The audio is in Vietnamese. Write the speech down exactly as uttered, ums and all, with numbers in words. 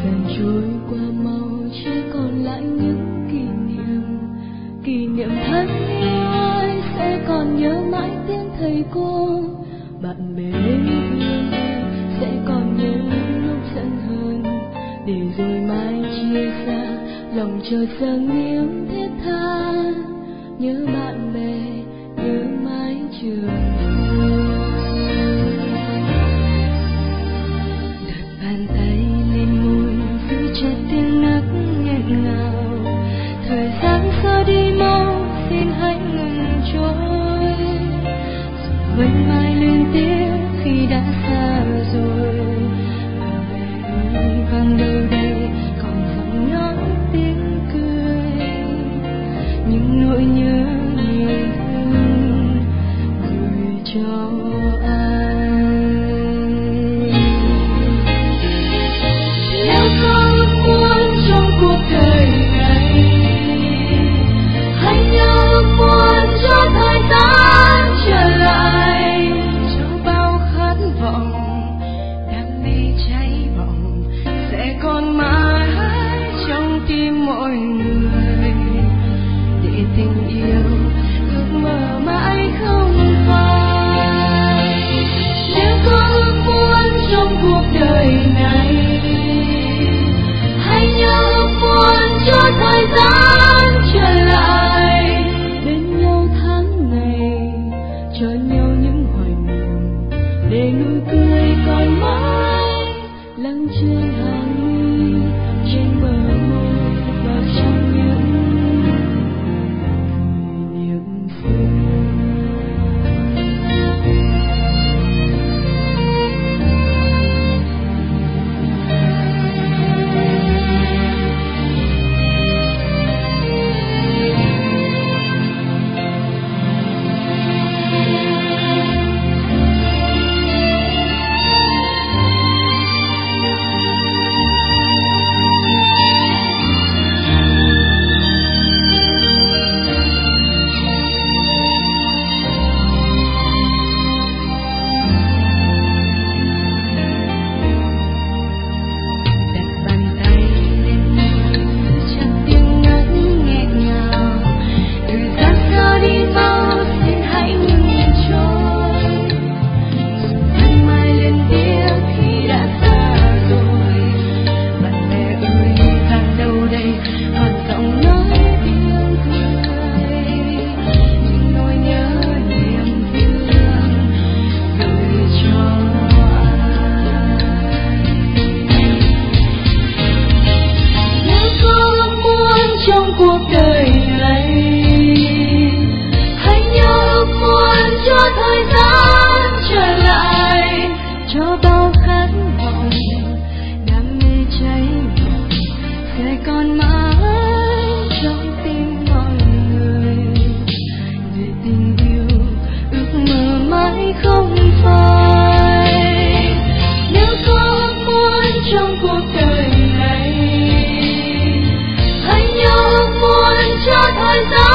lần trôi qua mau chỉ còn lại những kỷ niệm, kỷ niệm thân yêu ơi sẽ còn nhớ mãi tiếng thầy cô, bạn bè yêu ơi sẽ còn nhớ những lúc giận hờn, để rồi mai chia xa lòng chợt dâng niềm thiết tha, nhớ bạn bè nhớ mái trường xưa. Đặt bàn tay lên môi giữ chặt tiếng nấc nghẹn ngào, thời gian xa đi mau xin hãy ngừng trôi, rồi vẫn mãi lên tiếng khi đã xa rồi. Bạn bè ơi vang đâu đây còn giọng nói tiếng cười, những nỗi nhớ nhiều thương gửi cho ai. Nếu có ước muốn trong cuộc đời này, hãy nhớ ước muốn cho thời gian trở lại, cho bao khát vọng đam mê cháy bỏng sẽ còn mãi trong tim mọi người, để tình yêu ước mơ mãi không phai. Nếu có ước muốn trong cuộc đời này, hãy nhớ ước muốn cho thời gian trở lại, bên nhau tháng ngày cho nhau những hoài niệm, để nụ cười còn mãi lắng trên hàng mi, trên bờ môi và trong những kỷ niệm xưa. Cuộc đời này, hãy nhớ ước muốn cho thời gian trở lại, cho bao khát vọng đam mê cháy bỏng sẽ còn mãi trong tim mọi người, để tình yêu ước mơ mãi không phai. Nếu có ước muốn trong cuộc đời này, hãy nhớ ước muốn cho thời gian